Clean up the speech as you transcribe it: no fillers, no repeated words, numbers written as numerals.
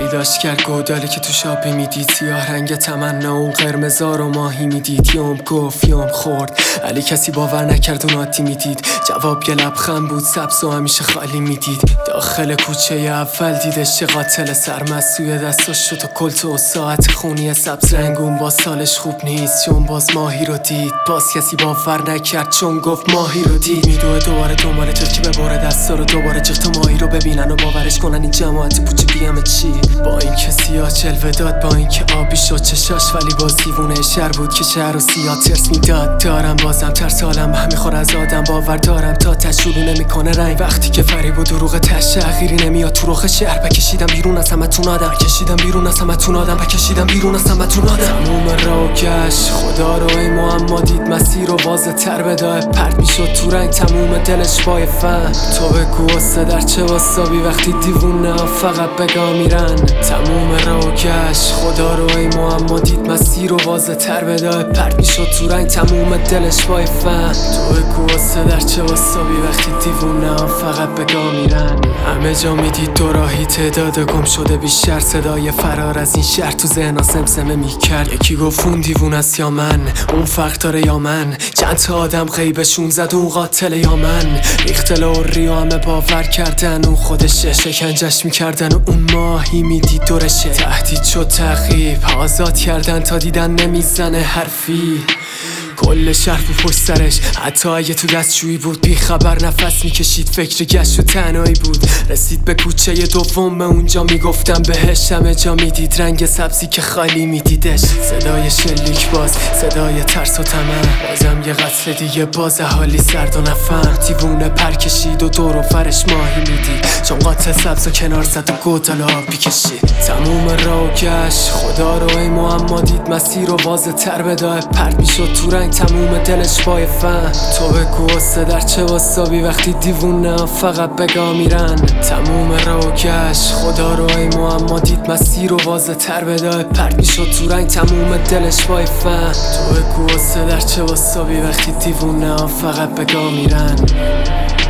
داشت کرد گودالی که تو شاپی میدید، سیاه رنگ تمنا اون قرمزا رو ماهی میدید. یوم گفت یوم خورد، علی کسی باور نکرد اون عادی میدید. جواب یه لبخند بود سبز و همیشه خالی میدید. داخل کوچه اول دیدش چه قاتل سرمست، سوی دستاش شد و کلت و ساعت خونی سبز رنگون. با سالش خوب نیست چون باز ماهی رو دید. باز کسی باور نکرد چون گفت ماهی رو دید. میدوه دوباره دنبال چرکی ببره دستا رو، دوباره جغت ماهی رو ببینن و باورش کنن این جماعت پوچکی همه چی. با اینکه سیاه جلوه داد، با اینکه آبی شد چشاش، ولی باز دیوونه شهر بود که شهر و سیاه ترس میداد. دارم بازم ترس حالم هم میخوره از آدم، باور دارم تا تشروع نمیکنه رنگ. وقتی که فریب و دروغ تش تغییری نمیاد تو رخ شهر. بکشیدم بیرون از همتون آدم، بکشیدم بیرون از همتون آدم، بکشیدم بیرون از همتون آدم. تموم راه گشت خدا رو ای معما دید، مسیر رو واضح تر بداه پرت میشد تو رنگ. تموم دلش پای فن، تو بگو واسه در چه واسابی وقتی دیوونه فقط بگا میرن. تموم راه گشت خدا رو ای معما دید، مسیر رو واضح تر بداه پرت میشد تو رنگ. تموم دلش پای فن، تو بگو واسه در چه واسابی وقتی دیوونه فقط بگا میرن. همه جا میدید دو راهی، تعداد گم شده بیشتر، صدای فرار از این شهر تو ذهنا سمسمه میکرد. یکی گفت اون دیوونه است یا من، اون فرق داره یا من، چند تا آدم غیبشون زد اون قاتل یا من. ریخت لوری و همه باور کردن اون خودشه، شکنجش میکردن و اون ماهی میدید دورشه. تهدید شد تعقیب، آزاد کردن تا دیدن نمیزنه حرفی. کل شهر بود پشت سرش، حتی اگه تو دستشویی بود. بی خبر نفس میکشید، فکر گشت و تنهایی بود. رسید به کوچه دوم، اونجا میگفتم بهش. همه جا میدید رنگ سبزی که خالی میدیدش. صدای شلیک باز، صدای ترس و طمع، بازم یه قتل دیگه، باز حالی سرد و نفهم. دیوونه پر کشید و دور و فرش ماهی میدید، چون قاتل سبز و کنار زد و گودال آبی کشید. تموم راه گشت خدا رو ای معما دید، مسیر رو واضح تر بداه پرت میشد تو رنگ. تموم دلش پای فن، تو بگو واسه در چه واسابی وقتی دیوونه فقط بگا میرن. تموم راه گشت خدا رو ای معما دید، مسیر رو واضح تر بداه پرت میشد تو رنگ. تموم دلش پای فن، تو بگو واسه در چه واسابی وقتی دیوونه فقط بگا میرن.